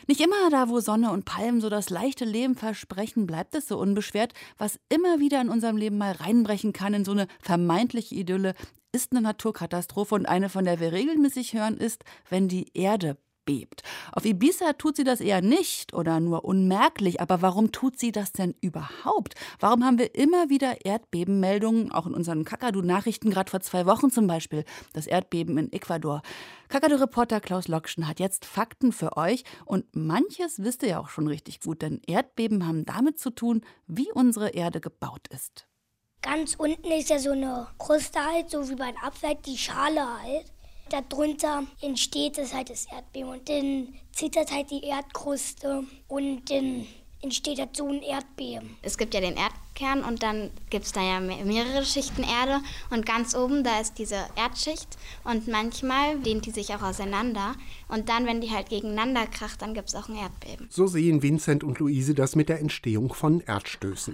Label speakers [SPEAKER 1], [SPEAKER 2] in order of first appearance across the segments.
[SPEAKER 1] Nicht immer da, wo Sonne und Palmen so das leichte Leben versprechen, bleibt es so unbeschwert. Was immer wieder in unserem Leben mal reinbrechen kann in so eine vermeintliche Idylle, ist eine Naturkatastrophe. Und eine, von der wir regelmäßig hören, ist, wenn die Erde bebt. Auf Ibiza tut sie das eher nicht oder nur unmerklich. Aber warum tut sie das denn überhaupt? Warum haben wir immer wieder Erdbebenmeldungen, auch in unseren Kakadu-Nachrichten, gerade vor 2 Wochen zum Beispiel, das Erdbeben in Ecuador? Kakadu-Reporter Klaus Lokschen hat jetzt Fakten für euch. Und manches wisst ihr ja auch schon richtig gut, denn Erdbeben haben damit zu tun, wie unsere Erde gebaut ist.
[SPEAKER 2] Ganz unten ist ja so eine Kruste halt, so wie beim Apfel, die Schale halt. Darunter entsteht es halt das Erdbeben und dann zittert halt die Erdkruste und dann entsteht halt so ein Erdbeben.
[SPEAKER 3] Es gibt ja den Erdkern und dann gibt es da ja mehrere Schichten Erde und ganz oben, da ist diese Erdschicht und manchmal dehnt die sich auch auseinander und dann, wenn die halt gegeneinander kracht, dann gibt es auch ein Erdbeben.
[SPEAKER 4] So sehen Vincent und Luise das mit der Entstehung von Erdstößen.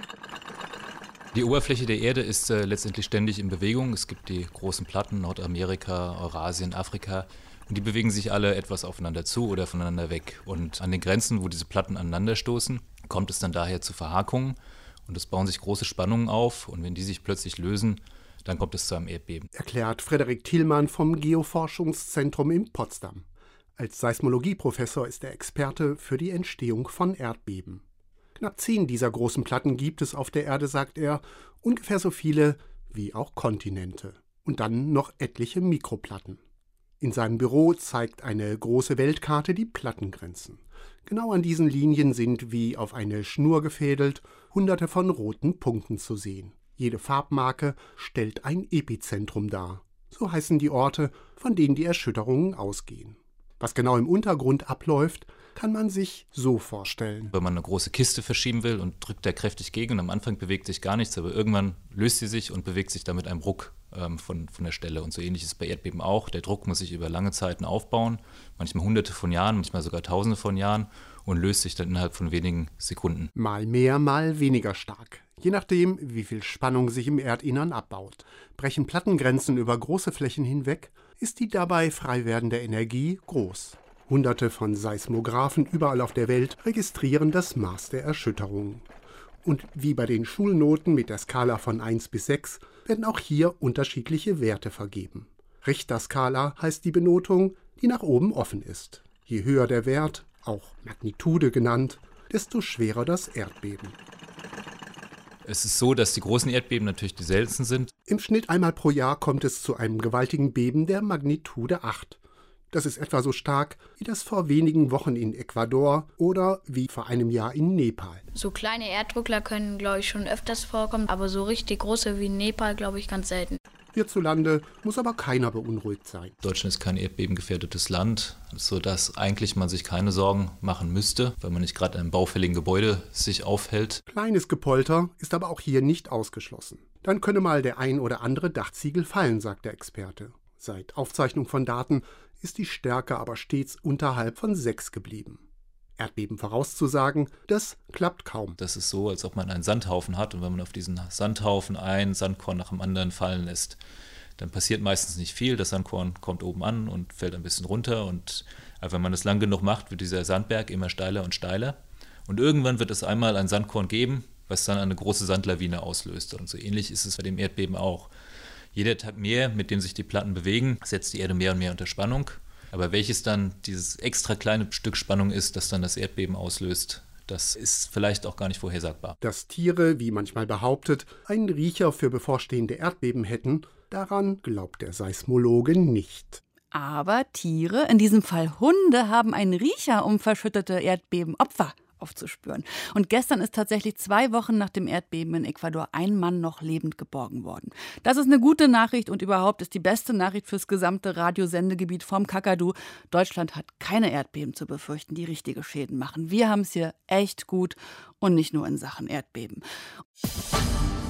[SPEAKER 5] Die Oberfläche der Erde ist letztendlich ständig in Bewegung. Es gibt die großen Platten, Nordamerika, Eurasien, Afrika. Und die bewegen sich alle etwas aufeinander zu oder voneinander weg. Und an den Grenzen, wo diese Platten aneinanderstoßen, kommt es dann daher zu Verhakungen. Und es bauen sich große Spannungen auf. Und wenn die sich plötzlich lösen, dann kommt es zu einem Erdbeben.
[SPEAKER 4] Erklärt Frederik Thielmann vom Geoforschungszentrum in Potsdam. Als Seismologieprofessor ist er Experte für die Entstehung von Erdbeben. Knapp 10 dieser großen Platten gibt es auf der Erde, sagt er, ungefähr so viele wie auch Kontinente. Und dann noch etliche Mikroplatten. In seinem Büro zeigt eine große Weltkarte die Plattengrenzen. Genau an diesen Linien sind, wie auf eine Schnur gefädelt, Hunderte von roten Punkten zu sehen. Jede Farbmarke stellt ein Epizentrum dar. So heißen die Orte, von denen die Erschütterungen ausgehen. Was genau im Untergrund abläuft, kann man sich so vorstellen.
[SPEAKER 5] Wenn man eine große Kiste verschieben will und drückt da kräftig gegen und am Anfang bewegt sich gar nichts, aber irgendwann löst sie sich und bewegt sich damit einem Ruck von der Stelle. Und so ähnlich ist es bei Erdbeben auch. Der Druck muss sich über lange Zeiten aufbauen, manchmal Hunderte von Jahren, manchmal sogar Tausende von Jahren und löst sich dann innerhalb von wenigen Sekunden.
[SPEAKER 4] Mal mehr, mal weniger stark. Je nachdem, wie viel Spannung sich im Erdinnern abbaut. Brechen Plattengrenzen über große Flächen hinweg, ist die dabei frei werdende Energie groß. Hunderte von Seismographen überall auf der Welt registrieren das Maß der Erschütterungen. Und wie bei den Schulnoten mit der Skala von 1 bis 6 werden auch hier unterschiedliche Werte vergeben. Richterskala heißt die Benotung, die nach oben offen ist. Je höher der Wert, auch Magnitude genannt, desto schwerer das Erdbeben.
[SPEAKER 5] Es ist so, dass die großen Erdbeben natürlich die seltensten sind.
[SPEAKER 4] Im Schnitt einmal pro Jahr kommt es zu einem gewaltigen Beben der Magnitude 8. Das ist etwa so stark wie das vor wenigen Wochen in Ecuador oder wie vor einem Jahr in Nepal.
[SPEAKER 6] So kleine Erdrückler können, glaube ich, schon öfters vorkommen, aber so richtig große wie in Nepal, glaube ich, ganz selten.
[SPEAKER 4] Hierzulande muss aber keiner beunruhigt sein.
[SPEAKER 5] Deutschland ist kein erdbebengefährdetes Land, sodass eigentlich man sich keine Sorgen machen müsste, weil man nicht gerade in einem baufälligen Gebäude sich aufhält.
[SPEAKER 4] Kleines Gepolter ist aber auch hier nicht ausgeschlossen. Dann könne mal der ein oder andere Dachziegel fallen, sagt der Experte. Seit Aufzeichnung von Daten ist die Stärke aber stets unterhalb von 6 geblieben. Erdbeben vorauszusagen, das klappt kaum.
[SPEAKER 5] Das ist so, als ob man einen Sandhaufen hat und wenn man auf diesen Sandhaufen ein Sandkorn nach dem anderen fallen lässt, dann passiert meistens nicht viel. Das Sandkorn kommt oben an und fällt ein bisschen runter und wenn man es lang genug macht, wird dieser Sandberg immer steiler und steiler und irgendwann wird es einmal ein Sandkorn geben, was dann eine große Sandlawine auslöst und so ähnlich ist es bei dem Erdbeben auch. Jeder Tag mehr, mit dem sich die Platten bewegen, setzt die Erde mehr und mehr unter Spannung. Aber welches dann dieses extra kleine Stück Spannung ist, das dann das Erdbeben auslöst, das ist vielleicht auch gar nicht vorhersagbar.
[SPEAKER 4] Dass Tiere, wie manchmal behauptet, einen Riecher für bevorstehende Erdbeben hätten, daran glaubt der Seismologe nicht.
[SPEAKER 1] Aber Tiere, in diesem Fall Hunde, haben einen Riecher, um verschüttete Erdbebenopfer aufzuspüren. Und gestern ist tatsächlich 2 Wochen nach dem Erdbeben in Ecuador ein Mann noch lebend geborgen worden. Das ist eine gute Nachricht und überhaupt ist die beste Nachricht fürs gesamte Radiosendegebiet vom Kakadu. Deutschland hat keine Erdbeben zu befürchten, die richtige Schäden machen. Wir haben es hier echt gut und nicht nur in Sachen Erdbeben.